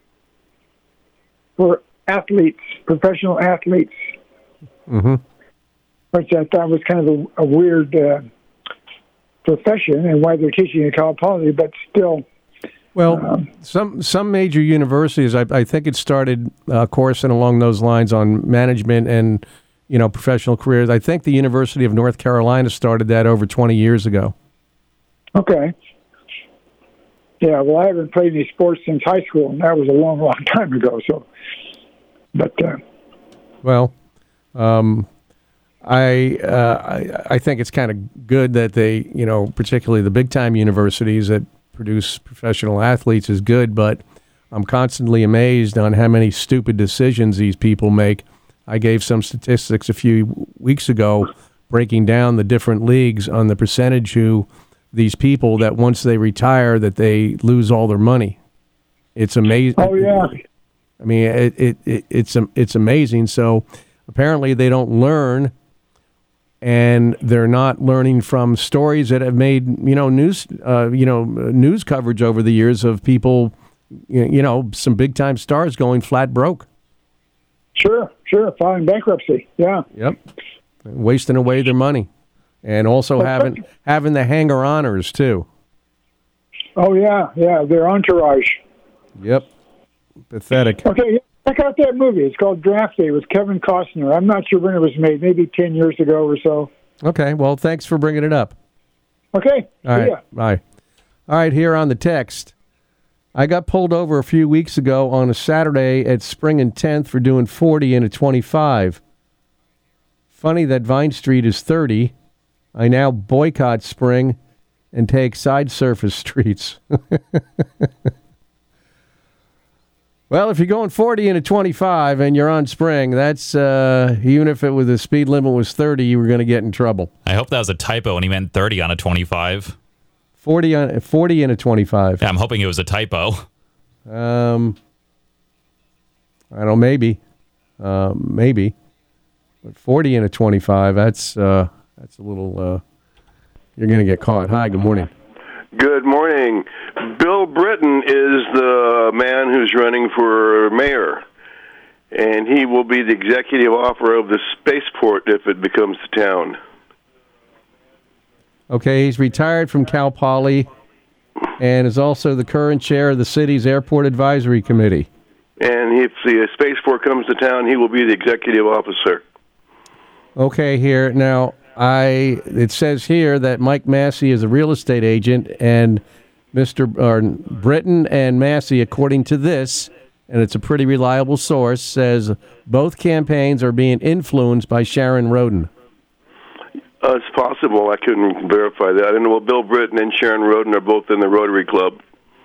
Speaker 4: for athletes, professional athletes,
Speaker 6: mm-hmm.
Speaker 4: which I thought was kind of a, a weird uh, profession and why they're teaching at Cal Poly, but still.
Speaker 6: Well,
Speaker 4: um,
Speaker 6: some some major universities, I, I think it started uh, coursing along those lines on management and, you know, professional careers. I think the University of North Carolina started that over twenty years ago.
Speaker 4: Okay. Yeah, well, I haven't played any sports since high school, and that was a long, long time ago. So, but uh,
Speaker 6: well, um, I, uh, I I think it's kind of good that they, you know, particularly the big time universities that produce professional athletes is good, but I'm constantly amazed on how many stupid decisions these people make. I gave some statistics a few weeks ago breaking down the different leagues on the percentage who these people that once they retire that they lose all their money. It's amazing.
Speaker 4: Oh, yeah.
Speaker 6: I mean, it, it, it it's it's amazing. So apparently they don't learn, and they're not learning from stories that have made you know news uh, you know news coverage over the years of people, you know, some big time stars going flat broke.
Speaker 4: Sure, sure, filing bankruptcy. Yeah.
Speaker 6: Yep. Wasting away their money, and also
Speaker 4: Well,
Speaker 6: having having the hanger-oners too.
Speaker 4: Oh yeah, yeah, their entourage.
Speaker 6: Yep. Pathetic.
Speaker 4: Okay, check out that movie. It's called Draft Day with Kevin Costner. I'm not sure when it was made, maybe ten years ago or so.
Speaker 6: Okay, well, thanks for bringing it up.
Speaker 4: Okay,
Speaker 6: All right,
Speaker 4: see ya.
Speaker 6: bye. All right, here on the text. I got pulled over a few weeks ago on a Saturday at Spring and tenth for doing forty and a twenty-five. Funny that Vine Street is thirty. I now boycott Spring and take side surface streets. Well, if you're going forty and a twenty-five and you're on Spring, that's, uh, even if it was the speed limit was thirty, you were going to get in trouble.
Speaker 7: I hope that was a typo and he meant thirty on a twenty-five.
Speaker 6: forty on forty and a twenty-five.
Speaker 7: Yeah, I'm hoping it was a typo.
Speaker 6: Um, I don't know, maybe. Uh, maybe. But forty and a twenty-five, that's, uh, that's a little, uh, you're going to get caught. Hi, good morning.
Speaker 5: Good morning. Bill Britton is the man who's running for mayor, and he will be the executive officer of the spaceport if it becomes the town.
Speaker 6: Okay, he's retired from Cal Poly and is also the current chair of the city's Airport Advisory Committee.
Speaker 5: And if the spaceport comes to town, he will be the executive officer.
Speaker 6: Okay, here now I it says here that Mike Massey is a real estate agent, and Mister or Britton and Massey, according to this, and it's a pretty reliable source, says both campaigns are being influenced by Sharon Rhoden.
Speaker 5: Uh, it's possible. I couldn't verify that. I know well, Bill Britton and Sharon Rhoden are both in the Rotary Club,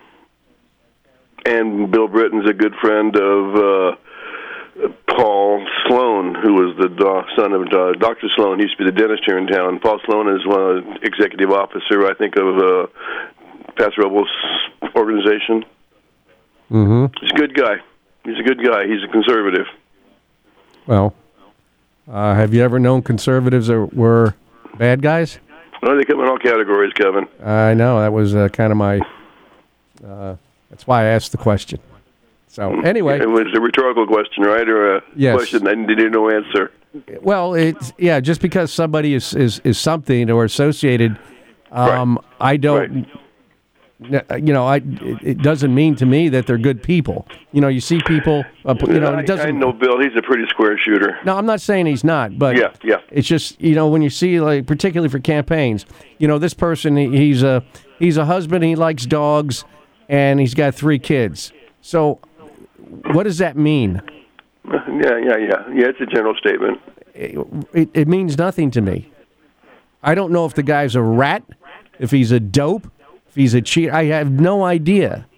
Speaker 5: and Bill Britton's a good friend of uh, Paul Sloan, who was the do- son of uh, Doctor Sloan. He used to be the dentist here in town. Paul Sloan is one of the executive officer, I think, of uh, Paso Robles organization.
Speaker 6: Mm-hmm.
Speaker 5: He's a good guy. He's a good guy. He's a conservative.
Speaker 6: Well, uh, have you ever known conservatives that were bad guys?
Speaker 5: Well, they come in all categories, Kevin.
Speaker 6: I know. That was uh, kind of my... Uh, that's why I asked the question. So, anyway...
Speaker 5: It was a rhetorical question, right? Or a
Speaker 6: Yes.
Speaker 5: question that needed no answer.
Speaker 6: Well, it's... Yeah, just because somebody is, is, is something or associated, um,
Speaker 5: Right.
Speaker 6: I don't... You know, I it, it doesn't mean to me that they're good people. You know, you see people... Uh, you know,
Speaker 5: I,
Speaker 6: it doesn't...
Speaker 5: I know Bill. He's a pretty square shooter.
Speaker 6: No, I'm not saying he's not, but
Speaker 5: Yeah, yeah.
Speaker 6: it's just, you know, when you see, like, particularly for campaigns, you know, this person, he- he's a he's a husband, he likes dogs, and he's got three kids. So what does that mean?
Speaker 5: Yeah, yeah, yeah. Yeah, it's a general statement.
Speaker 6: It, it means nothing to me. I don't know if the guy's a rat, if he's a dope, if he's a cheat. I have no idea.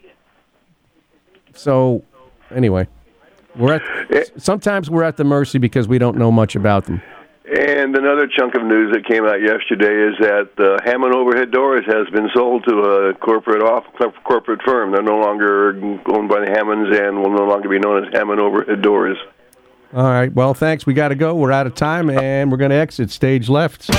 Speaker 6: So, anyway, we're at, sometimes we're at the mercy because we don't know much about them.
Speaker 5: And another chunk of news that came out yesterday is that uh, Hammond Overhead Doors has been sold to a corporate off corporate firm. They're no longer owned by the Hammonds and will no longer be known as Hammond Overhead Doors.
Speaker 6: All right. Well, thanks. We got to go. We're out of time, and we're going to exit stage left.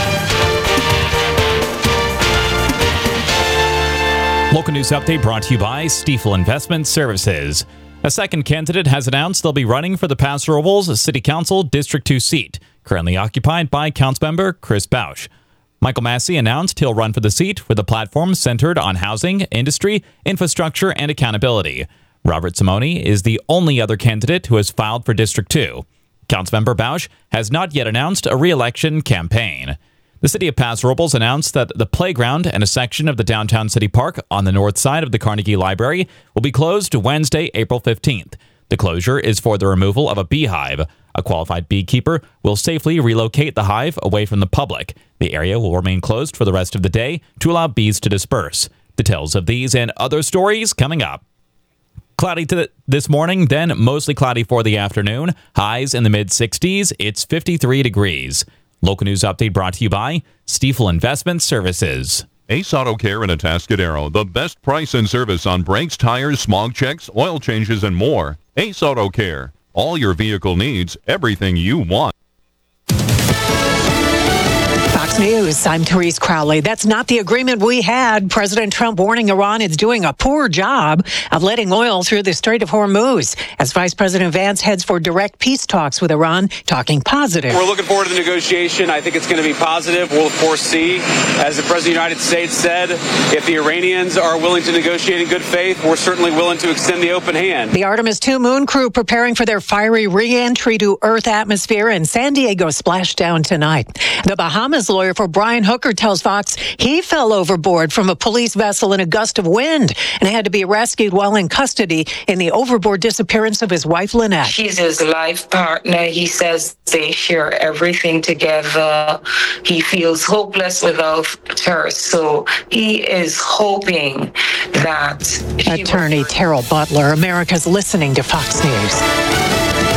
Speaker 7: Local news update brought to you by Stiefel Investment Services. A second candidate has announced they'll be running for the Paso Robles City Council District two seat, currently occupied by Councilmember Chris Bausch. Michael Massey announced he'll run for the seat with a platform centered on housing, industry, infrastructure, and accountability. Robert Simone is the only other candidate who has filed for District two. Councilmember Bausch has not yet announced a re-election campaign. The city of Paso Robles announced that the playground and a section of the downtown city park on the north side of the Carnegie Library will be closed Wednesday, April fifteenth. The closure is for the removal of a beehive. A qualified beekeeper will safely relocate the hive away from the public. The area will remain closed for the rest of the day to allow bees to disperse. Details of these and other stories coming up. Cloudy to the, this morning, then mostly cloudy for the afternoon. Highs in the mid sixties. It's fifty-three degrees. Local news update brought to you by Stiefel Investment Services.
Speaker 18: Ace Auto Care in Atascadero, the best price and service on brakes, tires, smog checks, oil changes, and more. Ace Auto Care. All your vehicle needs, everything you want.
Speaker 8: Fox News, I'm Therese Crowley. That's not the agreement we had. President Trump warning Iran is doing a poor job of letting oil through the Strait of Hormuz as Vice President Vance heads for direct peace talks with Iran, talking positive.
Speaker 9: We're looking forward to the negotiation. I think it's going to be positive. We'll, of course, see, as the President of the United States said, if the Iranians are willing to negotiate in good faith, we're certainly willing to extend the open hand.
Speaker 8: The Artemis two moon crew preparing for their fiery re-entry to Earth atmosphere, and San Diego splashdown tonight. The Bahamas lawyer for Brian Hooker tells Fox he fell overboard from a police vessel in a gust of wind and had to be rescued while in custody in the overboard disappearance of his wife, Lynette.
Speaker 11: She's his life partner. He says they share everything together. He feels hopeless without her, so he is hoping that...
Speaker 8: Attorney Terrell Butler, America's listening to Fox News.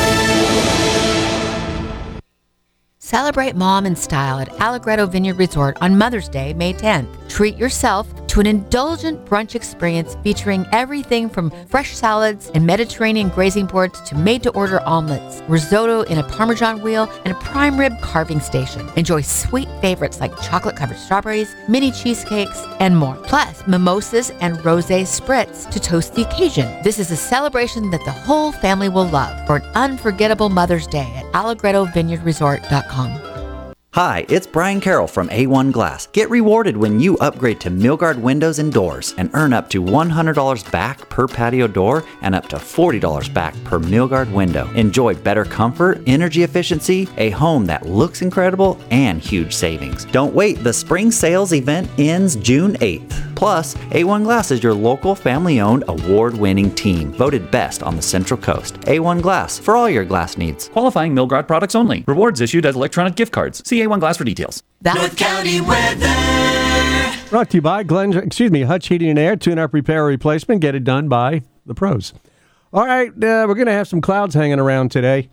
Speaker 17: Celebrate mom in style at Allegretto Vineyard Resort on Mother's Day, May tenth. Treat yourself to an indulgent brunch experience featuring everything from fresh salads and Mediterranean grazing boards to made-to-order omelets, risotto in a Parmesan wheel, and a prime rib carving station. Enjoy sweet favorites like chocolate-covered strawberries, mini cheesecakes, and more. Plus, mimosas and rosé spritz to toast the occasion. This is a celebration that the whole family will love for an unforgettable Mother's Day at Allegretto Vineyard Resort dot com.
Speaker 13: Hi, it's Brian Carroll from A one Glass. Get rewarded when you upgrade to Milgard Windows and Doors and earn up to one hundred dollars back per patio door and up to forty dollars back per Milgard window. Enjoy better comfort, energy efficiency, a home that looks incredible, and huge savings. Don't wait, the spring sales event ends June eighth. Plus, A one Glass is your local family-owned award-winning team, voted best on the Central Coast. A one Glass, for all your glass needs.
Speaker 14: Qualifying Milgard products only. Rewards issued as electronic gift cards. See A one Glass for details.
Speaker 27: North County weather.
Speaker 6: Brought to you by Glenn, excuse me, Hutch Heating and Air. Tune-up, repair, or replacement. Get it done by the pros. All right, uh, we're going to have some clouds hanging around today.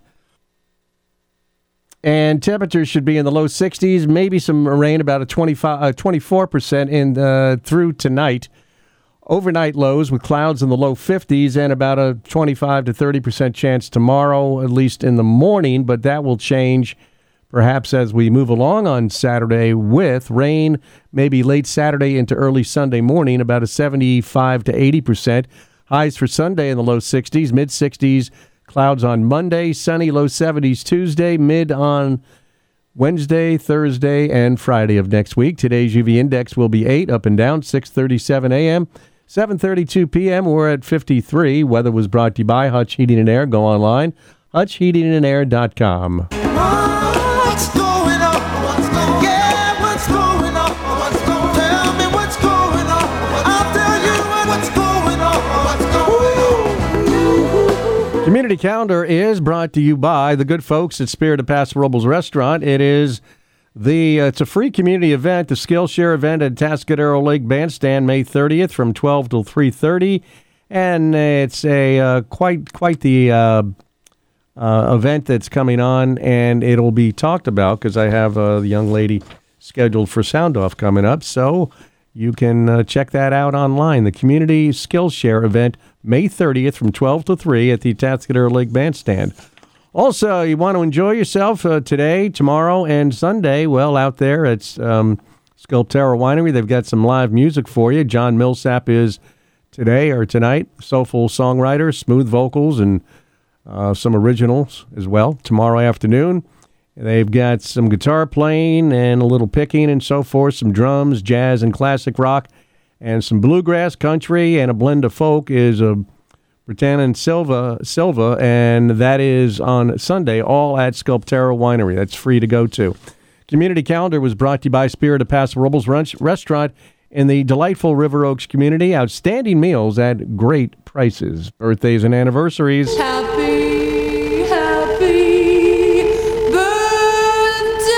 Speaker 6: And temperatures should be in the low sixties, maybe some rain, about a twenty-five, uh, twenty-four percent in uh, through tonight. Overnight lows with clouds in the low fifties and about a twenty-five to thirty percent chance tomorrow, at least in the morning, but that will change perhaps as we move along on Saturday with rain, maybe late Saturday into early Sunday morning, about a seventy-five to eighty percent. Highs for Sunday in the low sixties, mid sixties. Clouds on Monday, sunny, low seventies Tuesday, mid on Wednesday, Thursday, and Friday of next week. Today's U V index will be eight, up and down, six thirty-seven a.m., seven thirty-two p.m. We're at fifty-three. Weather was brought to you by Hutch Heating and Air. Go online, hutch heating and air dot com.
Speaker 27: What's going on? What's going on? Yeah, what's going on? What's going on? Tell me what's going on. I'll tell you what's going on. What's going on?
Speaker 6: Community Calendar is brought to you by the good folks at Spirit of Paso Robles Restaurant. It is the uh, it's a free community event, the Skillshare event at Tascadero Lake Bandstand, May thirtieth from twelve till three thirty, and it's a uh, quite quite the uh, uh, event that's coming on, and it'll be talked about because I have uh, the young lady scheduled for Sound Off coming up, so you can uh, check that out online. The Community Skillshare event, May thirtieth from twelve to three at the Tascadero Lake Bandstand. Also, you want to enjoy yourself uh, today, tomorrow, and Sunday. Well, out there at um, Sculptera Winery, they've got some live music for you. John Millsap is today or tonight, soulful songwriter, smooth vocals, and uh, some originals as well. Tomorrow afternoon, they've got some guitar playing and a little picking and so forth, some drums, jazz, and classic rock, and some bluegrass, country, and a blend of folk is a Britannia and Silva, Silva, and that is on Sunday, all at Sculptera Winery. That's free to go to. Community Calendar was brought to you by Spirit of Paso Robles Restaurant in the delightful River Oaks community. Outstanding meals at great prices. Birthdays and anniversaries.
Speaker 27: Happy, happy birthday,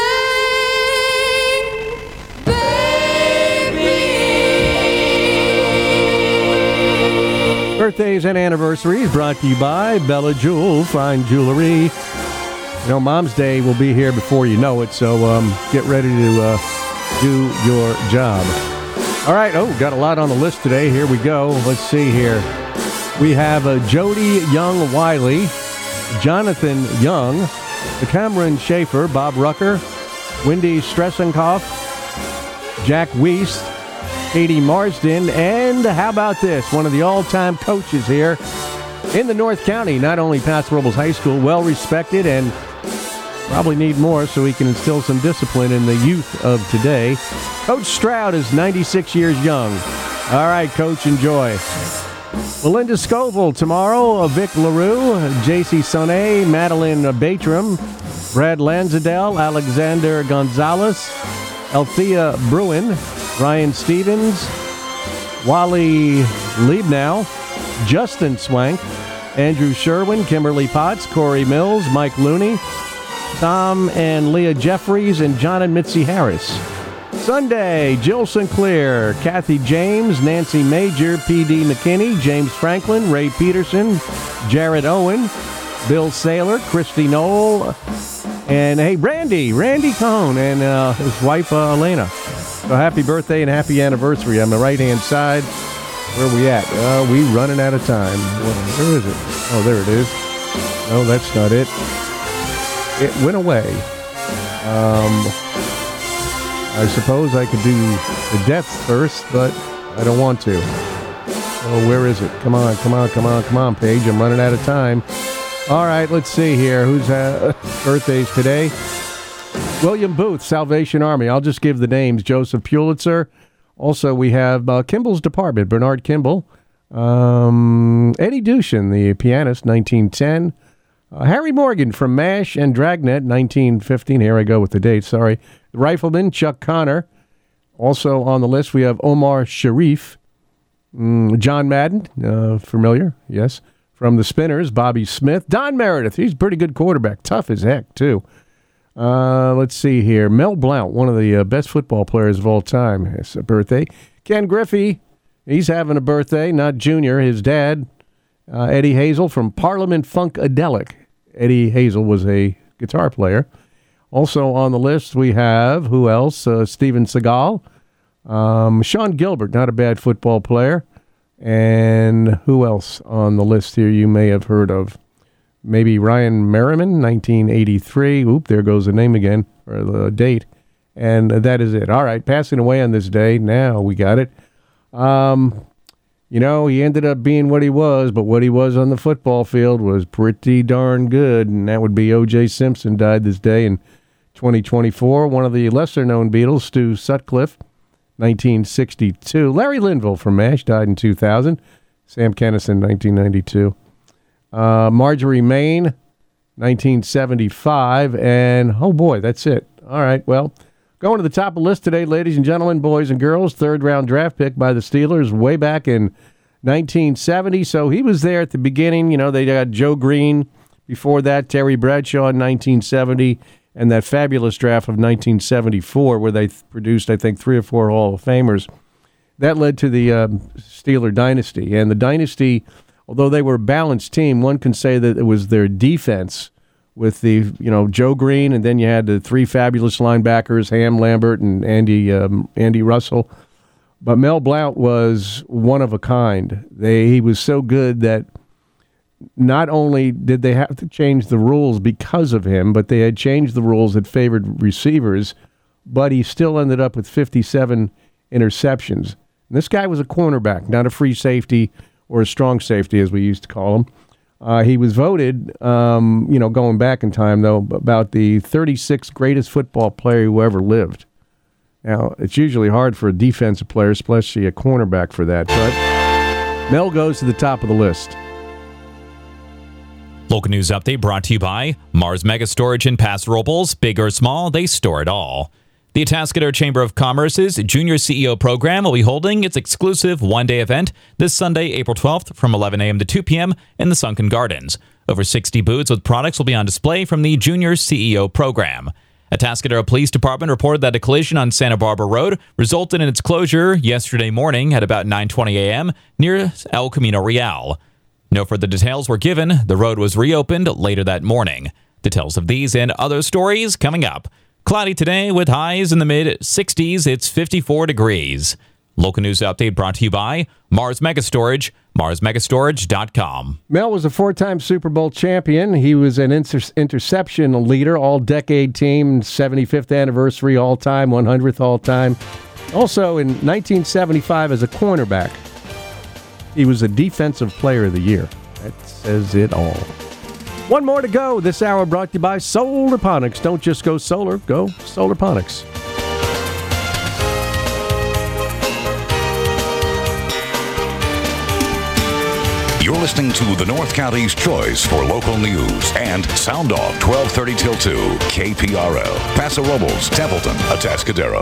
Speaker 27: baby.
Speaker 6: Birthdays and anniversaries brought to you by Bella Jewel, fine jewelry. You know, Mom's Day will be here before you know it, so um, get ready to uh, do your job. All right, oh, got a lot on the list today. Here we go. Let's see here. We have uh, Jody Young-Wiley, Jonathan Young, Cameron Schaefer, Bob Rucker, Wendy Stressenkoff, Jack Wiest, Katie Marsden, and how about this? One of the all-time coaches here in the North County, not only Paso Robles High School, well-respected and probably need more so he can instill some discipline in the youth of today. Coach Stroud is ninety-six years young. All right, Coach, enjoy. Melinda Scoville tomorrow, Vic LaRue, J C Sonnet, Madeline Batram, Brad Lanzadell, Alexander Gonzalez, Althea Bruin, Ryan Stevens, Wally Liebnow, Justin Swank, Andrew Sherwin, Kimberly Potts, Corey Mills, Mike Looney, Tom and Leah Jeffries, and John and Mitzi Harris. Sunday, Jill Sinclair, Kathy James, Nancy Major, P D McKinney, James Franklin, Ray Peterson, Jared Owen, Bill Saylor, Christy Knoll, and hey, Randy, Randy Cohn, and uh, his wife, uh, Elena. So happy birthday and happy anniversary. On the right-hand side, where we at? Uh, we running out of time. Where is it? Oh, there it is. No, that's not it. It went away. Um, I suppose I could do the deaths first, but I don't want to. Oh, where is it? Come on, come on, come on, come on, Paige. I'm running out of time. All right, let's see here. Who's uh, birthdays today? William Booth, Salvation Army. I'll just give the names. Joseph Pulitzer. Also, we have uh, Kimball's Department, Bernard Kimball. Um, Eddie Dushin, the pianist, nineteen ten. Uh, Harry Morgan from MASH and Dragnet, nineteen fifteen. Here I go with the date, sorry. The Rifleman, Chuck Connor. Also on the list, we have Omar Sharif. Mm, John Madden, uh, familiar, yes. From the Spinners, Bobby Smith. Don Meredith, he's a pretty good quarterback. Tough as heck, too. Uh, let's see here. Mel Blount, one of the uh, best football players of all time. It's a birthday. Ken Griffey, he's having a birthday, not Junior, his dad. Uh, Eddie Hazel from Parliament Funkadelic. Eddie Hazel was a guitar player. Also on the list, we have, who else? Uh, Steven Seagal. Um, Sean Gilbert, not a bad football player. And who else on the list here you may have heard of? Maybe Ryan Merriman, nineteen eighty-three. Oop, there goes the name again, or the date. And that is it. All right, passing away on this day. Now we got it. Um, you know, he ended up being what he was, but what he was on the football field was pretty darn good, and that would be O J Simpson, died this day in twenty twenty-four. One of the lesser-known Beatles, Stu Sutcliffe, nineteen sixty-two. Larry Linville from MASH died in two thousand. Sam Kinison, nineteen ninety-two. Uh, Marjorie Main, nineteen seventy-five. And, oh, boy, that's it. All right, well, going to the top of the list today, ladies and gentlemen, boys and girls, third-round draft pick by the Steelers way back in nineteen seventy. So he was there at the beginning. You know, they got Joe Green. Before that, Terry Bradshaw in nineteen seventy. And that fabulous draft of nineteen seventy-four where they th- produced, I think, three or four Hall of Famers. That led to the um, Steeler dynasty. And the dynasty, although they were a balanced team, one can say that it was their defense with the, you know, Joe Green, and then you had the three fabulous linebackers, Ham Lambert and Andy um, Andy Russell. But Mel Blount was one of a kind. They He was so good that not only did they have to change the rules because of him, but they had changed the rules that favored receivers, but he still ended up with fifty-seven interceptions. And this guy was a cornerback, not a free safety or a strong safety, as we used to call him. Uh, he was voted, um, you know, going back in time, though, about the thirty-sixth greatest football player who ever lived. Now, it's usually hard for a defensive player, especially a cornerback, for that, but Mel goes to the top of the list.
Speaker 7: Local news update brought to you by Mars Mega Storage in Paso Robles. Big or small, they store it all. The Atascadero Chamber of Commerce's Junior C E O program will be holding its exclusive one-day event this Sunday, April twelfth from eleven a.m. to two p.m. in the Sunken Gardens. Over sixty booths with products will be on display from the Junior C E O program. Atascadero Police Department reported that a collision on Santa Barbara Road resulted in its closure yesterday morning at about nine twenty a.m. near El Camino Real. No further details were given. The road was reopened later that morning. Details of these and other stories coming up. Cloudy today with highs in the mid sixties. It's fifty-four degrees. Local news update brought to you by Mars Megastorage, mars megastorage dot com.
Speaker 6: Mel was a four-time Super Bowl champion. He was an inter- interception leader, all-decade team, seventy-fifth anniversary all-time, one hundredth all-time. Also, in nineteen seventy-five as a cornerback, he was a Defensive Player of the Year. That says it all. One more to go. This hour brought to you by Solarponics. Don't just go solar, go Solarponics.
Speaker 12: You're listening to the North County's choice for local news and Sound Off twelve thirty till two, K P R L, Paso Robles, Templeton, Atascadero.